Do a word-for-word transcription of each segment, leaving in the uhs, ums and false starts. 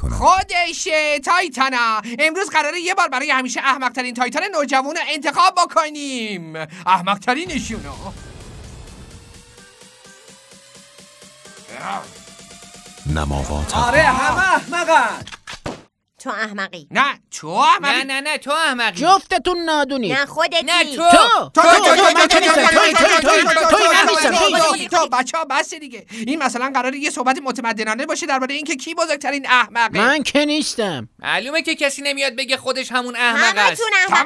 میکنم. خودشه تایتانا. امروز قراره یه بار برای همیشه احمق‌ترین تایتان نوجوان رو انتخاب بکنیم. احمق‌ترینشونو. نماوات آره همه احمقن. تو احمقی. نه تو احمقی. نه نه نه تو احمقی. جفتتون نادونی. نه خودتی. نه تو تو تو تو تو من که نیستم. توی توی توی توی من نیستم. توی تو بچه ها بس دیگه. این مثلا قراره یه صحبت متمدنانه باشه درباره اینکه کی بزرگترین احمقه. من که نیستم. معلومه که کسی نمیاد بگه خودش همون احمق است.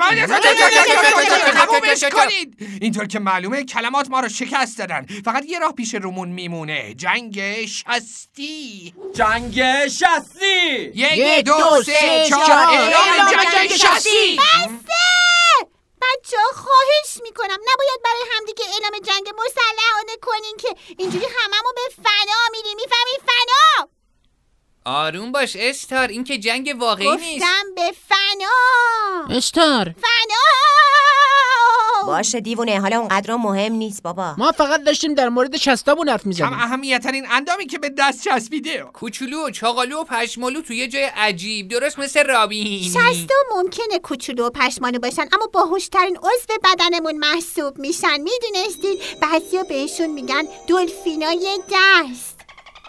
تمامش کنید. اینطور که معلومه کلمات ما رو شکست دادن. فقط یه راه پیش رومون میمونه. جنگ شستی. جنگ شستی. یک دو سه چهار اعلام جنگ شستی. بسته! بچه ها خواهش میکنم نباید برای همدیگه اعلام جنگ مسلحانه کنین که اینجوری هممون به فنا میریم. میفهمی فنا؟ آروم باش استار، این که جنگ واقعی نیست. گفتم به فنا. استار فنا. باشه دیوونه، حالا اونقدر مهم نیست بابا. ما فقط داشتیم در مورد شستامون حرف کم می‌زدیم. اهمیت‌ترین اندامی که به دست چسبیده. کوچولو، چاقالو و پشمالو توی یه جای عجیب، درست مثل رابین. شستا ممکنه کوچولو و پشمالو باشن اما باهوشترین عضو بدنمون محسوب میشن. میدونستید بعضیا بهشون میگن دلفینای دست.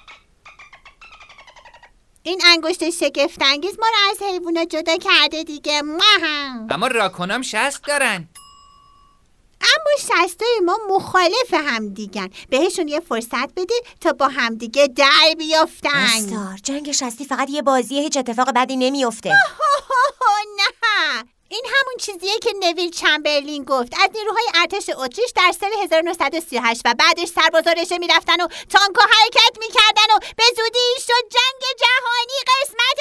این انگشت شگفت‌انگیز ما رو از حیوونا جدا کرده دیگه. مهم. اما راکونام شست دارن. اما شستای ما مخالف هم دیگن. بهشون یه فرصت بده تا با همدیگه در بیافتن. استار، جنگ شستی فقط یه بازیه، هیچ اتفاق بدی نمیفته. نه، این همون چیزیه که نویل چمبرلین گفت. از نیروهای ارتش اتریش در سال هزار و نهصد و سی و هشت و بعدش سربازا رژه میرفتن و تانک‌ها حرکت میکردن و به زودی شد جنگ جهانی قسمت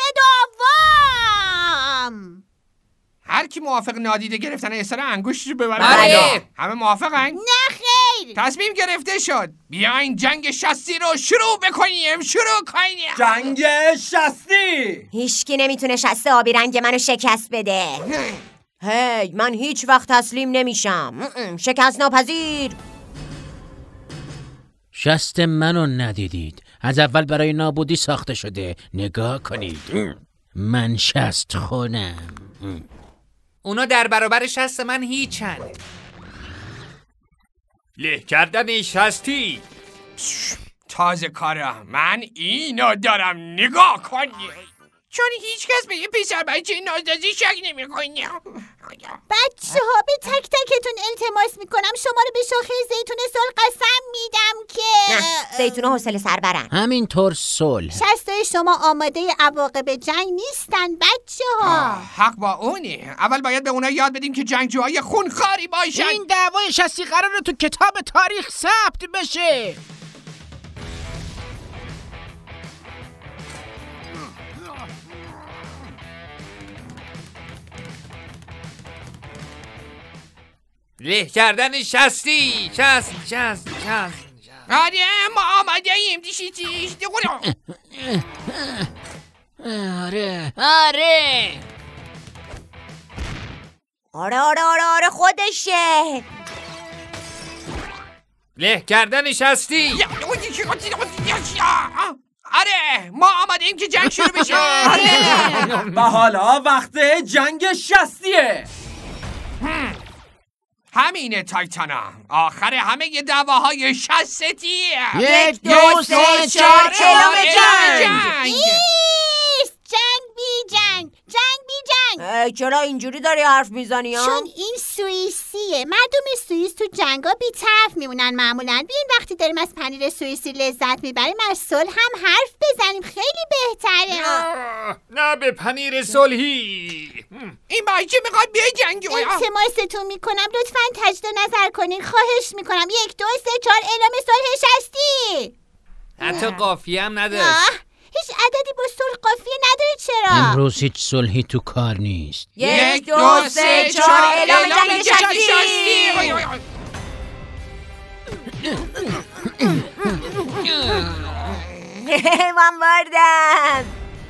دوم. هر کی موافق نادیده گرفتن اثر انگشتش رو ببره آره. بالا. همه موافقن؟ نه خیر. تصمیم گرفته شد. بیاین جنگ شستی رو شروع بکنیم. شروع کنیم. جنگ شستی. هیچکی نمیتونه شست آبی رنگ منو شکست بده. هی من هیچ وقت تسلیم نمیشم. شکست ناپذیر. شست منو ندیدید. از اول برای نابودی ساخته شده. نگاه کنید. من شست خونم. اونا در برابر شست من هیچن. له کردن شستی. تازه کارم. من اینو دارم. نگاه کنید. چون هیچ کس به یه پسر بچه نازازی شک نمی کنه. بچه ها به تک تکتون التماس میکنم شما رو به شاخه زیتون صلح قسم میدم که زیتون حوصله سر برن. همینطور صلح. شستای شما آماده عواقب جنگ نیستن بچه ها. حق با اونه. اول باید به اونا یاد بدیم که جنگجوهای خونخواری باشن. این دعوای شستی قراره تو کتاب تاریخ ثبت بشه. له کردن شستی. شست شست شست. آره ما آماده ایم. دیشی دیش آره آره آره آره آره آره خودشه. له کردن شستی. آره ما آماده ایم که جنگ شروع بشه. و حالا وقت جنگ شستیه. همینه تایتانا. آخر همه ی دعواهای شستیه. یک دو سه چهار اعلام جنگ. نیست. جنگ بی جنگ. جنگ بی جنگ. چرا اینجوری داری حرف میزنی ها؟ چون این سوئیسیه. مردم سوئیس تو جنگا بی طرف میمونن معمولاً. بیاین وقتی داریم از پنیر سوئیسی لذت میبریم از صلح هم حرف بزنیم. خیلی بهتره. نه به پنیر صلحی. این بچه میخواد بیای جنگ. التماستون میکنم لطفاً تجدید نظر کنین. خواهش میکنم. یک دو سه چهار اعلام صلح شستی. حتی قافیه هم نداشت. هیچ عددی با صلح قافیه نداره. چرا؟ امروز هیچ صلحی تو کار نیست. یک دو سه چهار اعلام جنگ شستی. من بردم.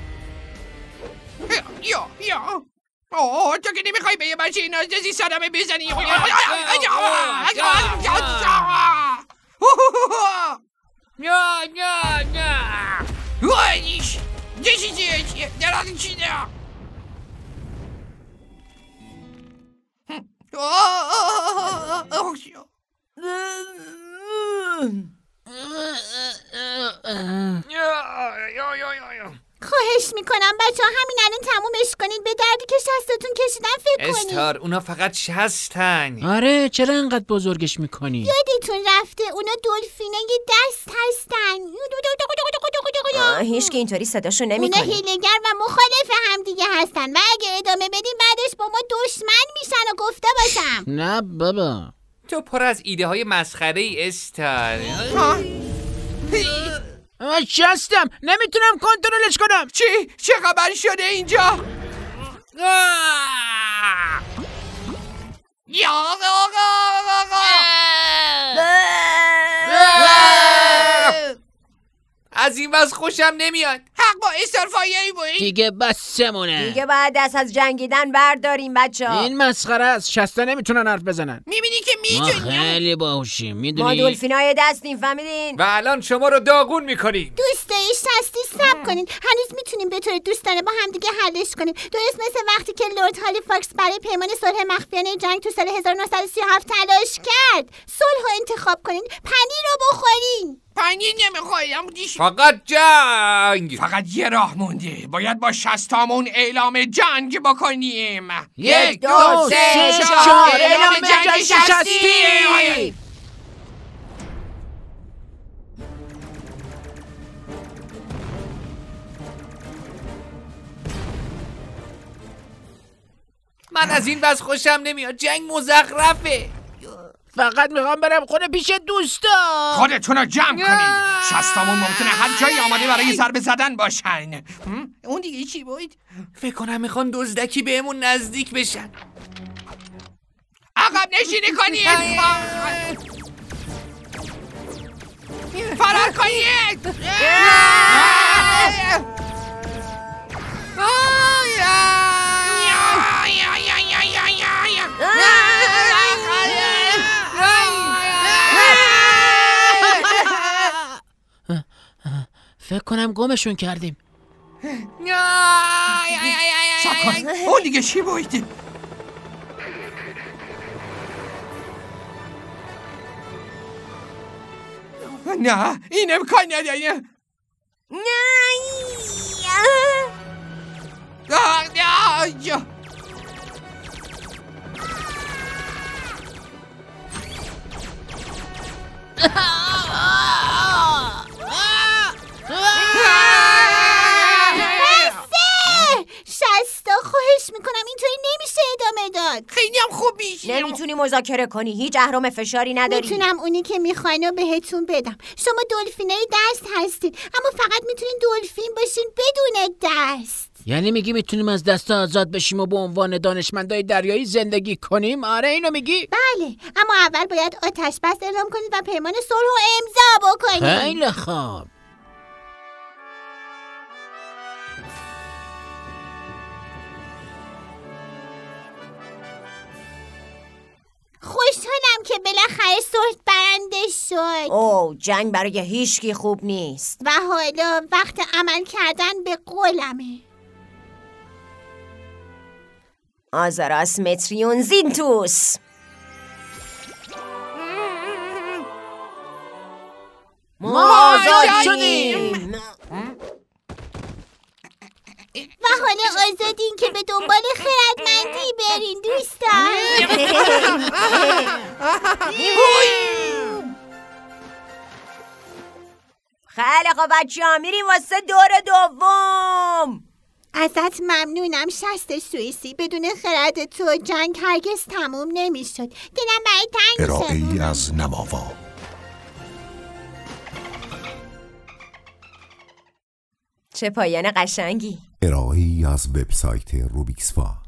یا یا اوه تو که نمیخوای به یه بچه نازدازی صدمه بزنی. یا یا یا کشیدی چیه؟ درازی چیده؟ خواهش میکنم بچه ها همین الان تمومش کنید. به دردی که شستتون کشیدن فکر کنید. استار اونا فقط شستن. آره چرا انقدر بزرگش میکنی؟ یادتون رفته اونا دلفینای دست هستن. آه، هیچ که اینطوری صداشو اونا نمیکنه. هیله‌گر و مخالف هم دیگه هستن و اگه ادامه بدیم بعدش با ما دشمن میشن و گفته باشم. نه بابا. تو پر از ایده های مسخره ای استار. من شستم نمیتونم کنترلش کنم. چی؟ چه خبر شده اینجا؟ یا از این وضع خوشم نمیاد. حق با استار فایری بود. دیگه بسمونه. دیگه باید دست از جنگیدن برداریم بچه ها. این مسخره است. شسته نمیتونن حرف بزنن. میبینی که ما میتونیم. خیلی باهوشیم ما میدونی. دلفینای دستیم فهمیدین؟ و الان شما رو داغون میکنیم. دوستای شستی صبر کنین. هنوز میتونیم به طور دوستانه با هم دیگه حلش کنیم. درست مثل وقتی که لرد هالیفاکس برای پیمان صلح مخفیانه جنگ تو سال هزار و نهصد و سی و هفت تلاش کرد. صلح رو انتخاب کنین. پنیر رو بخورین. پنیر نمیخوایم دیش. فقط جنگ. فقط یه راه مونده. باید با شستامون اعلام جنگ بکنیم. یک دو سه چهار اعلام جنگ شستی. من از این وضع خوشم نمیاد. جنگ مزخرفه. فقط میخوام برم خونه پیش دوستا. خودتون رو جمع کنید. شستامون ممکنه هر جایی آماده برای ضربه زدن باشن. اون دیگه چی بود؟ فکر کنم میخوان دزدکی بهمون نزدیک بشن. عقب نشینی کنید. فرار کنید. فکر کنم گمشون کردیم. صبر کن. اون دیگه چی بود؟ نه این امکان نداره. شستا خواهش میکنم اینطوری نمیشه ادامه داد. خیلی هم خوب میشه. نمیتونی مذاکره کنی. هیچ اهرم فشاری نداری. میتونم اونی که میخواین رو بهتون بدم. شما دلفینای دست هستید اما فقط میتونین دلفین باشین بدون دست. یعنی میگی میتونیم از دست آزاد بشیم و به عنوان دانشمندای دریایی زندگی کنیم؟ آره اینو میگی؟ بله اما اول باید آتش بس اعلام کنید و پیمان صلح رو امضا بکنید. خیلی خوب. خوشحالم که بالاخره صلح برنده شد. اوه جنگ برای هیچکی خوب نیست. و حالا وقت عمل کردن به قولمه. آزاراس متریون زینتوس. ما آزاد شدیم. و حالا آزادین که به دنبال خردمندی برین دوستان. خیلی خوب بچه ها میریم واسه دور دوم. ازت ممنونم شست سوئیسی. بدون خرد تو جنگ هرگز تموم نمیشد. دلم برای تنگ ارائه ای شد. از نماوا. چه پایان قشنگی. ارائه ای از وبسایت روبیکسفا.